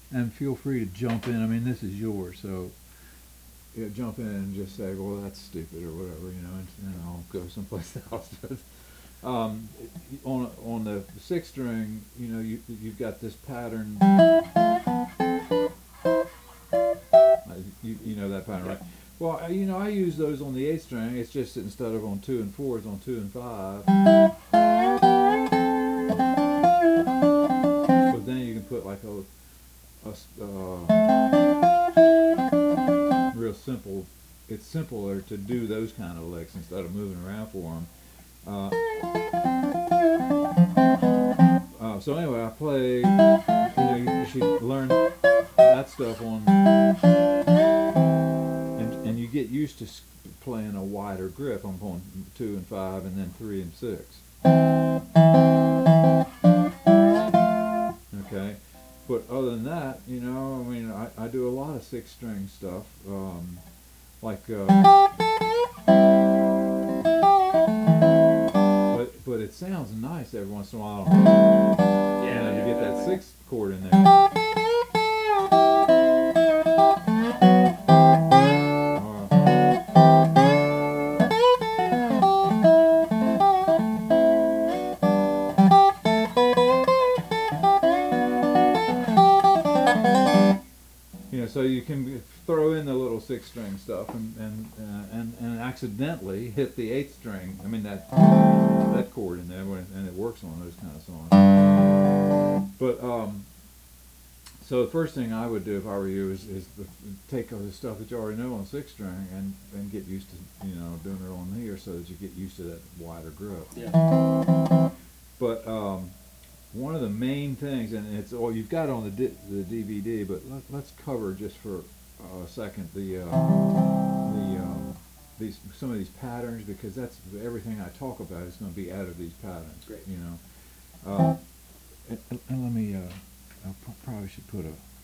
And feel free to jump in. I mean, this is yours, so jump in and just say, well, that's stupid or whatever, and I'll go someplace else. But on the sixth string, you've got this pattern. You know that pattern, right? Well, I use those on the eighth string. It's just that instead of on two and four, it's on two and five. But then you can put like a real simple. It's simpler to do those kind of licks instead of moving around for them. So anyway, I play. You should learn that stuff on, and you get used to playing a wider grip. I'm playing two and five, and then three and six. Okay, but other than that, I mean, I do a lot of six string stuff, like. But it sounds nice every once in a while. Yeah, you get that sixth chord in there. So you can throw in the little six string stuff and accidentally hit the eighth string. I mean that chord in there, and it works on those kind of songs. But so the first thing I would do if I were you is take all the stuff that you already know on six string and get used to doing it on here so that you get used to that wider grip. Yeah. But one of the main things, and it's all you've got on the DVD, but let's cover just for a second these some of these patterns, because that's everything I talk about is going to be out of these patterns. Great. And let me I probably should put a